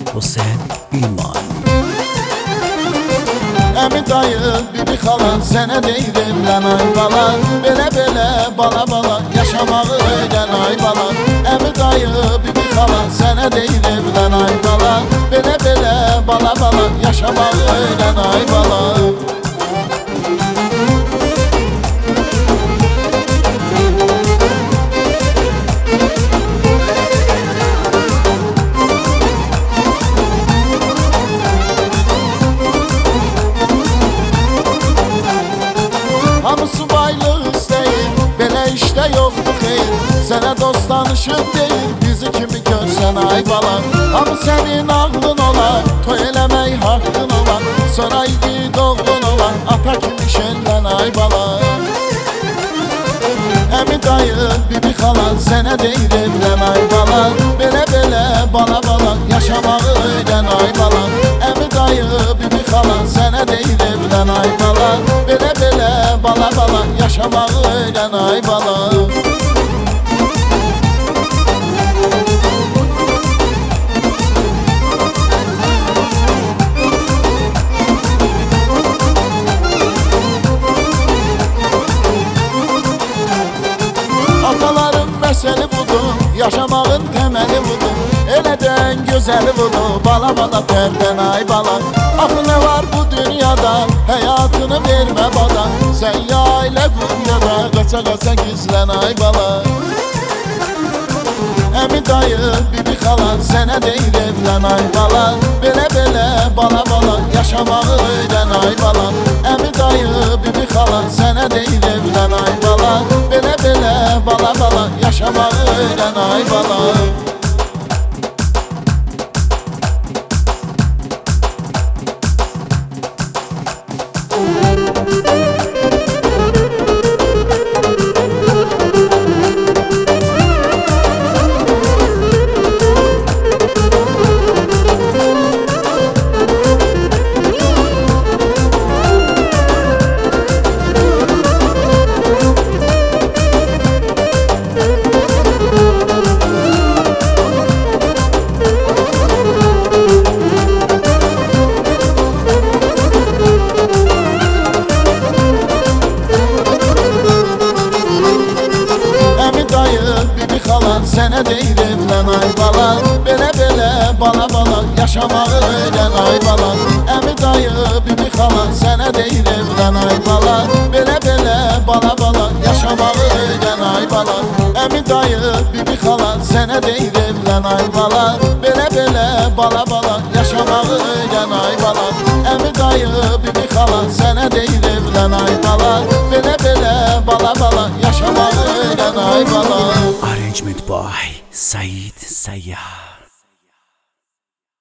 Hüseyin İman. Əmi dayı, bibi xala, sənə deyirəm lən ay bala. Belə bala yaşamağı öyrən ay bala. Əmi dayı, bibi xala, sənə deyirəm lən ay bala. Belə bala yaşamağı öyrən ay bala. Hamısı baylıq istəyir, belə işdə yoxdur xeyr. Sənə dost danışıb deyir, bizi kimi görsən ay bala. Hamı sənin ağlın olar, toy eləmək haqqın olar. Sonra igid oğlun olar, ata kimi şənlən ay bala. Əmi dayı, bibi xala, sənə deyirəm lən ay bala. Belə bala yaşamağı öyrən ay bala. Əmi dayı, bibi xala, sənə deyirəm lən ay bala. Belə bala yaşamağı öyrən ay bala. Ataların məsəli budur, yaşamağın təməli budur. Elədən gözəli budur, bala tərdən ay bala. Axı nə var bu dünyada, həyatını vermə bala. Sən ya ailə dünyada, qaça gizlən ay bala. Əmi dayı, bibi xala, sənə deyirəm lən ay bala. Belə bala yaşamağı öyrən ay bala. Əmi dayı, bibi xala, sənə deyirəm lən ay bala. Belə bala yaşamağı öyrən ay bala. Bibi xala, sənə deyirəm lən ay bala. Belə bala yaşamağı öyrən ay bala. Əmi dayı, bibi xala, sənə deyirəm lən ay bala. Belə bala yaşamağı öyrən ay bala. Əmi dayı, bibi xala, sənə deyirəm lən ay bala. Belə bala yaşamağı öyrən ay bala. Əmi dayı, bibi xala, sənə deyirəm lən ay bala. Belə bala yaşamağı öyrən ay bala. Arrangement by Said Sayyah.